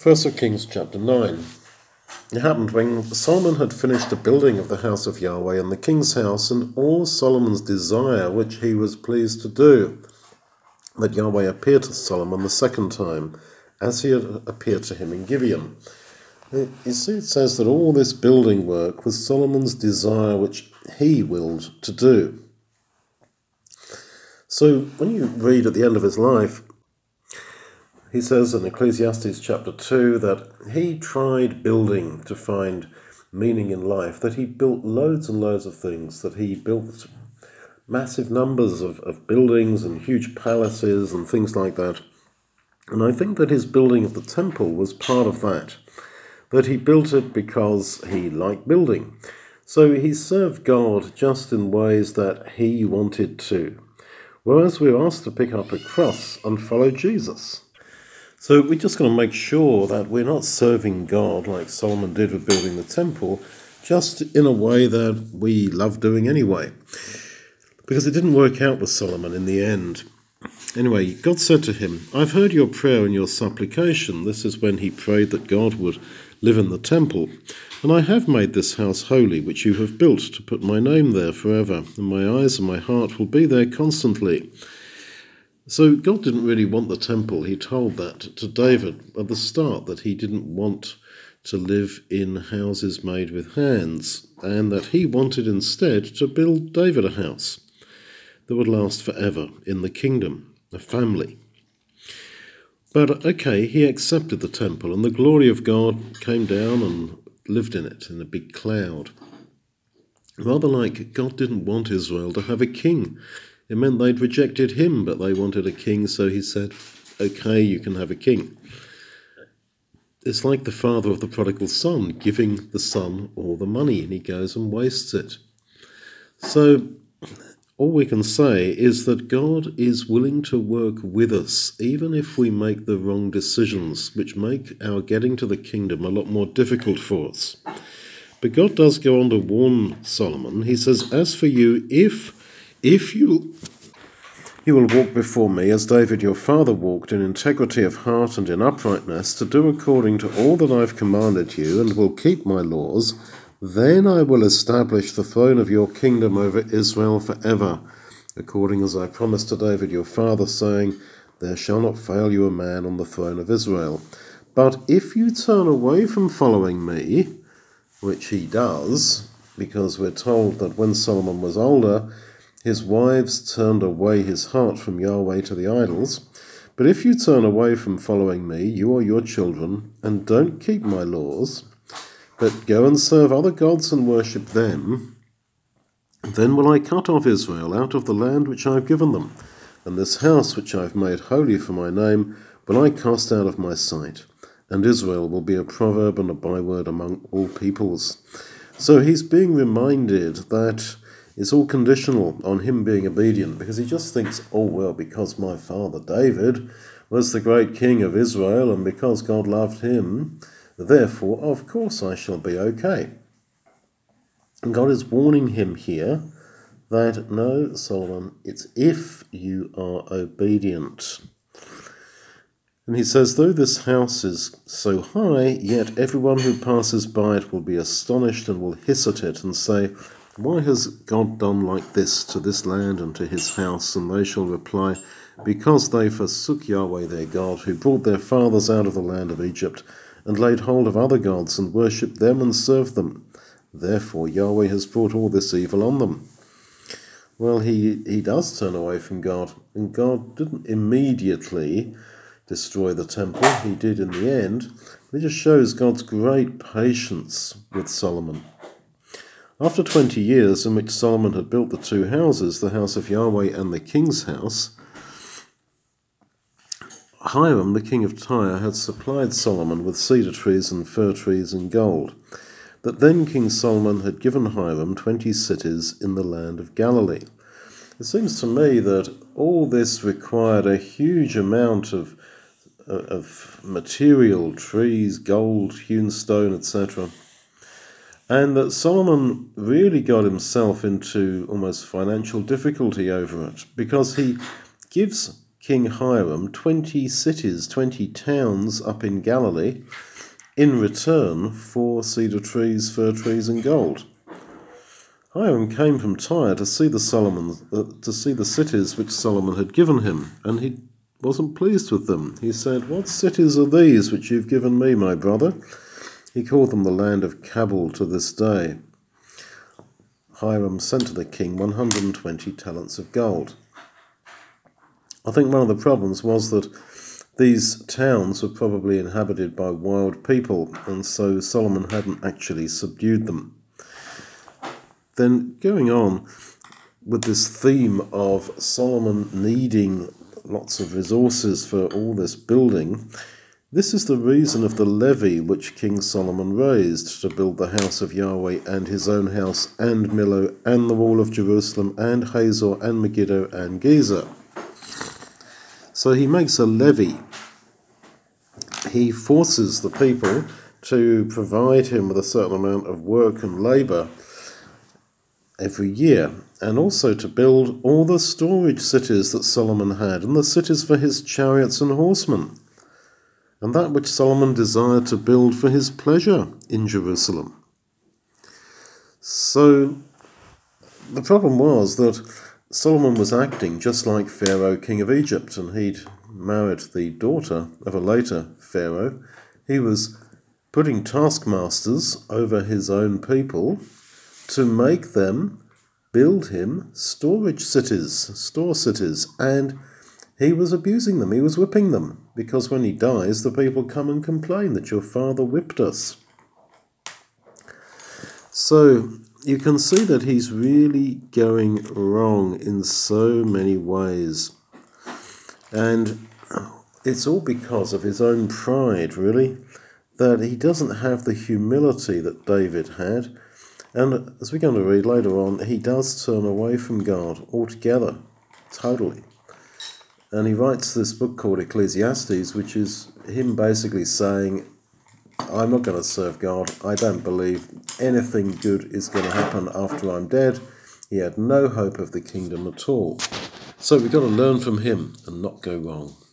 First of Kings chapter 9. It happened when Solomon had finished the building of the house of Yahweh and the king's house, and all Solomon's desire which he was pleased to do, that Yahweh appeared to Solomon the second time, as he had appeared to him in Gibeon. You see, it says that all this building work was Solomon's desire which he willed to do. So when you read at the end of his life, he says in Ecclesiastes chapter 2 that he tried building to find meaning in life, that he built loads and loads of things, that he built massive numbers of buildings and huge palaces and things like that. And I think that his building of the temple was part of that he built it because he liked building. So he served God just in ways that he wanted to, whereas we're asked to pick up a cross and follow Jesus. So we're just going to make sure that we're not serving God like Solomon did with building the temple, just in a way that we love doing anyway. Because it didn't work out with Solomon in the end. Anyway, God said to him, "I've heard your prayer and your supplication." This is when he prayed that God would live in the temple. "And I have made this house holy, which you have built, to put my name there forever, and my eyes and my heart will be there constantly." So God didn't really want the temple. He told that to David at the start, that he didn't want to live in houses made with hands, and that he wanted instead to build David a house that would last forever in the kingdom, a family. But okay, he accepted the temple, and the glory of God came down and lived in it in a big cloud. Rather like God didn't want Israel to have a king. It meant they'd rejected him, but they wanted a king, so he said, "Okay, you can have a king." It's like the father of the prodigal son giving the son all the money, and he goes and wastes it. So all we can say is that God is willing to work with us, even if we make the wrong decisions, which make our getting to the kingdom a lot more difficult for us. But God does go on to warn Solomon. He says, "As for you, if you will walk before me as David your father walked, in integrity of heart and in uprightness, to do according to all that I've commanded you, and will keep my laws, then I will establish the throne of your kingdom over Israel forever, according as I promised to David your father, saying, there shall not fail you a man on the throne of Israel. But if you turn away from following me," which he does, because we're told that when Solomon was older, his wives turned away his heart from Yahweh to the idols. "But if you turn away from following me, you or your children, and don't keep my laws, but go and serve other gods and worship them, then will I cut off Israel out of the land which I have given them, and this house which I have made holy for my name will I cast out of my sight, and Israel will be a proverb and a byword among all peoples." So he's being reminded that it's all conditional on him being obedient, because he just thinks, oh, well, because my father David was the great king of Israel, and because God loved him, therefore, of course, I shall be okay. And God is warning him here that, no, Solomon, it's if you are obedient. And he says, though this house is so high, yet everyone who passes by it will be astonished and will hiss at it and say, why has God done like this to this land and to his house? And they shall reply, because they forsook Yahweh their God, who brought their fathers out of the land of Egypt, and laid hold of other gods, and worshipped them and served them. Therefore Yahweh has brought all this evil on them. Well, he does turn away from God, and God didn't immediately destroy the temple. He did in the end. It just shows God's great patience with Solomon. After 20 years in which Solomon had built the two houses, the house of Yahweh and the king's house, Hiram, the king of Tyre, had supplied Solomon with cedar trees and fir trees and gold. That then King Solomon had given Hiram 20 cities in the land of Galilee. It seems to me that all this required a huge amount of material, trees, gold, hewn stone, etc., and that Solomon really got himself into almost financial difficulty over it, because he gives King Hiram 20 cities, 20 towns up in Galilee in return for cedar trees, fir trees, and gold. Hiram came from Tyre to see the cities which Solomon had given him, and he wasn't pleased with them. He said, "What cities are these which you've given me, my brother?" He called them the land of Cabul to this day. Hiram sent to the king 120 talents of gold. I think one of the problems was that these towns were probably inhabited by wild people, and so Solomon hadn't actually subdued them. Then going on with this theme of Solomon needing lots of resources for all this building, this is the reason of the levy which King Solomon raised to build the house of Yahweh and his own house and Millo and the wall of Jerusalem and Hazor and Megiddo and Gezer. So he makes a levy. He forces the people to provide him with a certain amount of work and labour every year, and also to build all the storage cities that Solomon had, and the cities for his chariots and horsemen, and that which Solomon desired to build for his pleasure in Jerusalem. So the problem was that Solomon was acting just like Pharaoh, king of Egypt, and he'd married the daughter of a later Pharaoh. He was putting taskmasters over his own people to make them build him storage cities, store cities, and he was abusing them, he was whipping them, because when he dies, the people come and complain that your father whipped us. So you can see that he's really going wrong in so many ways. And it's all because of his own pride, really, that he doesn't have the humility that David had. And as we're going to read later on, he does turn away from God altogether, totally. And he writes this book called Ecclesiastes, which is him basically saying, I'm not going to serve God. I don't believe anything good is going to happen after I'm dead. He had no hope of the kingdom at all. So we've got to learn from him and not go wrong.